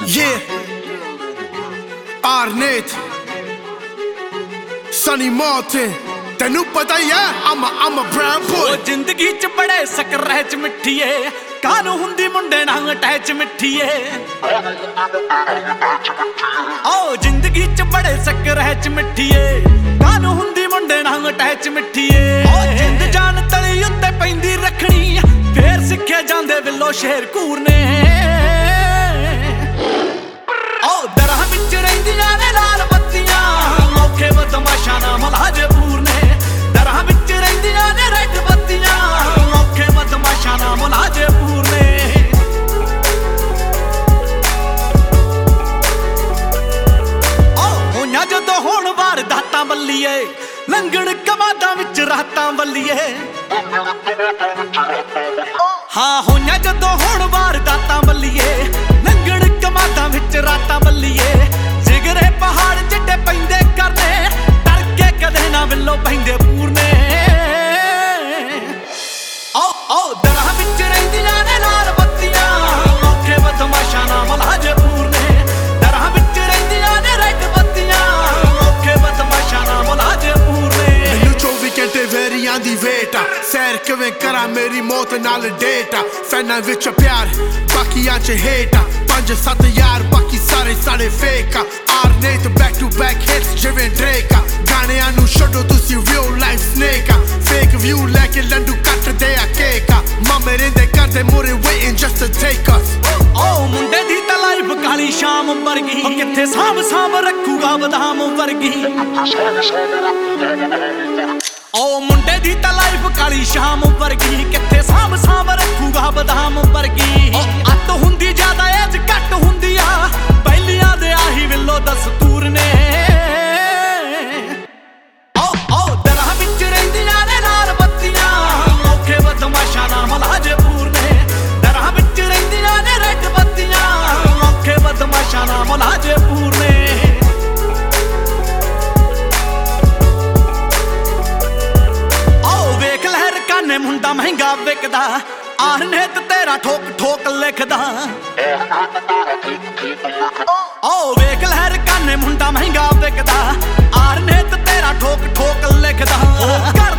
Yeah, Arnett, Sunny Martin, ਤੈਨੂੰ ਪਤਾ ਹੀ ਹੈ I'm a brown boy। ਜ਼ਿੰਦਗੀ ਚ ਬੜੇ ਸਕਰਹਿ ਚ ਮਿੱਠੀਏ, ਕਾਹਨੂੰ ਹੁੰਦੀ ਮੁੰਡੇ ਨਾਲ ਅਟੈਚ ਮਿੱਠੀਏ। ਜ਼ਿੰਦਗੀ ਚ ਬੜੇ ਸਕਰਹਿ ਚ ਮਿੱਠੀਏ, ਕਾਹਨੂੰ ਹੁੰਦੀ ਮੁੰਡੇ ਨਾਲ ਅਟੈਚ ਮਿੱਠੀਏ। ਜਿੰਦ ਜਾਨ ਤਲੀ ਉੱਤੇ ਪੈਂਦੀ ਰੱਖਣੀ, ਫੇਰ ਸਿੱਖੇ ਜਾਂਦੇ ਵਿੱਲੋ ਸ਼ੇਰ ਘੂਰਨੇ। ਦਰਾਂ ਵਿੱਚ ਰਹਿੰਦੀਆਂ ਨੇ ਲਾਲ ਬੱਤੀਆਂ, ਮੌਕੇ ਬਦਮਾਸ਼ਾਂ ਨਾਲ ਮਲਾਜੇ ਪੂਰਨੇ। ਦਰਾਂ ਵਿੱਚ ਰਹਿੰਦੀਆਂ ਨੇ ਰੈੱਡ ਬੱਤੀਆਂ, ਮੌਕੇ ਬਦਮਾਸ਼ਾਂ ਨਾਲ ਮਲਾਜੇ ਪੂਰਨੇ। ਹੋਈਆਂ ਜਦੋਂ ਹੁਣ ਵਾਰਦਾਤਾਂ ਬੱਲੀਏ, ਲੰਘਣ ਕਮਾਦਾਂ ਵਿੱਚ ਰਾਤਾਂ ਬੱਲੀਏ। ਹਾਂ ਹੋਈਆਂ ਜਦੋਂ ਹੁਣ ਵਾਰਦਾਤਾਂ ਬੱਲੀਏ, ਲੰਘਣ ਕਮਾਦਾਂ ਵਿੱਚ ਰਾਤਾਂ ਬੱਲੀਏ। ਜਿਗਰੇ ਪਹਾੜ ਚਿੱਟੇ ਪੈਂਦੇ ਕਰਨੇ, ਡਰ ਕੇ ਕਦੇ ਨਾ ਵਿੱਲੋ ਪੈਂਦੇ ਪੂਰਨੇ। ਦਰਾਂ ਵਿੱਚ ਰਹਿੰਦੀਆਂ ਨੇ ਲਾਲ ਬੱਤੀਆਂ, ਮੌਕੇ ਬਦਮਾਸ਼ਾਂ ਨਾਲ ਮਲਾਜੇ ਪੂਰਨੇ। ਦਰਾਂ ਵਿੱਚ ਰਹਿੰਦੀਆਂ ਨੇ ਰੈੱਡ ਬੱਤੀਆਂ, ਮੌਕੇ ਬਦਮਾਸ਼ਾਂ ਨਾਲ ਮਲਾਜੇ ਪੂਰਨੇ। ਮੈਨੂੰ 24 ਘੰਟੇ ਵੈਰੀਆਂ ਦੀ ਵੇਟ ਆ, ਸੈਰ ਕਿਵੇਂ ਕਰਾਂ ਮੇਰੀ ਮੌਤ ਨਾਲ ਡੇਟ ਆ। ਫੈਨਾਂ ਵਿੱਚ ਪਿਆਰ, ਬਾਕੀਆਂ ਚ ਹੇਟ ਆ। 5-7 ਯਾਰ, ਬਾਕੀ ਸਾਰੇ ਫੇਕ ਆ। Arnett back to back hits ਜਿਵੇਂ ਡ੍ਰੇਕ ਆ। ਗਾਣਿਆਂ ਨੂੰ ਛੱਡੋ ਤੁਸੀਂ real life snake ਆ। Fake view ਲੈ ਕੇ ਲੰਡੂ ਕੱਟਦੇ ਆ ਕੇਕ ਆ। ਮਾਮੇ ਰਹਿੰਦੇ ਕਰਦੇ ਮੂਹਰੇ waiting just to take us। ਮੁੰਡੇ ਦੀ ਤਾਂ ਲਾਈਫ ਕਾਲੀ ਸ਼ਾਮ ਵਰਗੀ, ਕਿੱਥੇ ਸਾਂਭ ਰੱਖੂਗਾ ਬਦਾਮ ਵਰਗੀ। ਮੁੰਡੇ ਦੀ ਤਾਂ ਲਾਈਫ ਕਾਲੀ ਸ਼ਾਮ ਵਰਗੀ, ਕਿੱਥੇ ਸਾਂਭ ਰੱਖੂਗਾ ਬਦਾਮ ਵਰਗੀ। ਅੱਤ ਹੁੰਦੀ ਜ਼ਿਆਦਾ ਏਜ ਘੱਟ ਹੁੰਦੀ ਆ, ਪਹਿਲੀਆਂ ਦੇ ਆਹੀ ਵਿੱਲੋ ਦਸਤੂਰ ਨੇ। ਦਰਾਂ ਵਿੱਚ ਰਹਿੰਦੀਆਂ ਨੇ ਲਾਲ ਬੱਤੀਆਂ, ਮੌਕੇ ਬਦਮਾਸ਼ਾਂ ਨਾਲ ਮਲਾਜੇ ਪੂਰਨੇ। ਦਰਾਂ ਵਿੱਚ ਰਹਿੰਦੀਆਂ ਨੇ ਰੈੱਡ ਬੱਤੀਆਂ, ਮੌਕੇ ਬਦਮਾਸ਼ਾਂ ਨਾਲ ਮਲਾਜੇ ਪੂਰਨੇ। ਵੇਖ ਲਹਿਰ ਕਾਨੇ ਮੁੰਡਾ ਮਹਿੰਗਾ ਵਿਕਦਾ, Arnett ਤੇਰਾ ਠੋਕ ਲਿਖਦਾ। ਵੇਖ ਲਹਿਰ ਕਾਨੇ ਮੁੰਡਾ ਮਹਿੰਗਾ ਵਿਕਦਾ, Arnett ਤੇਰਾ ਠੋਕ ਲਿਖਦਾ।